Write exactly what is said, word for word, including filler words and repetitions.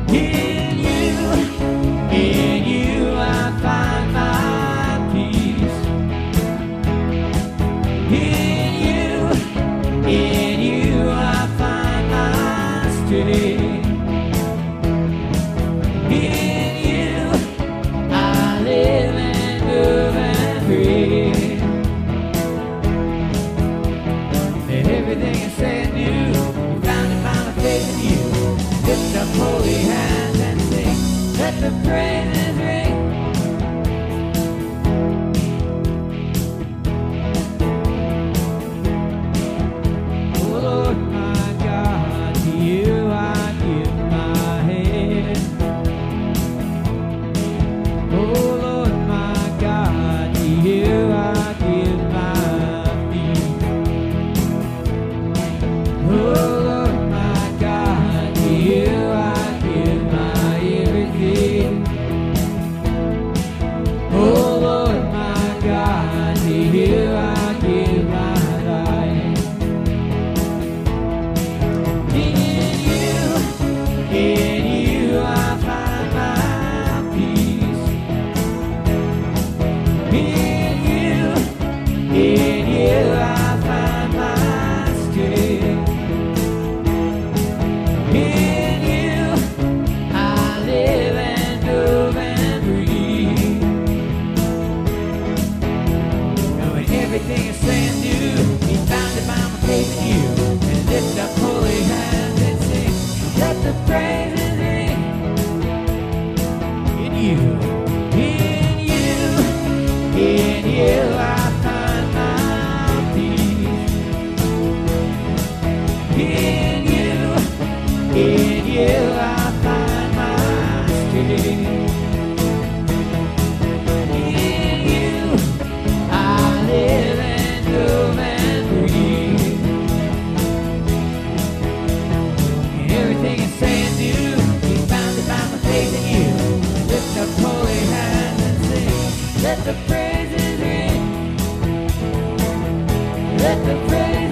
In you, in you I find my peace. In you, in you I find my strength. In you I live and move and breathe. And everything is saying new, you found it by my faith in you. Lift up holy hands and sing, let the praises ring. Oh Lord my God, to you I give my head. Oh Lord my God, to you I give my feet. Oh Lord my God, to you I give my everything. Oh Lord my God, to you I give my life. In you, in you I find my peace. In you, in you I find my strength. In you I live and move and breathe. And when everything is saying new, be founded by my faith in you. And lift up holy hands and sing, let the praises ring. In you, in you, in you I find my peace. In you, in you I find my strength. In you I live and move and breathe. And everything is saying new, be founded by my faith in you. Lift up holy hands and sing, let the praises ring. Let the praises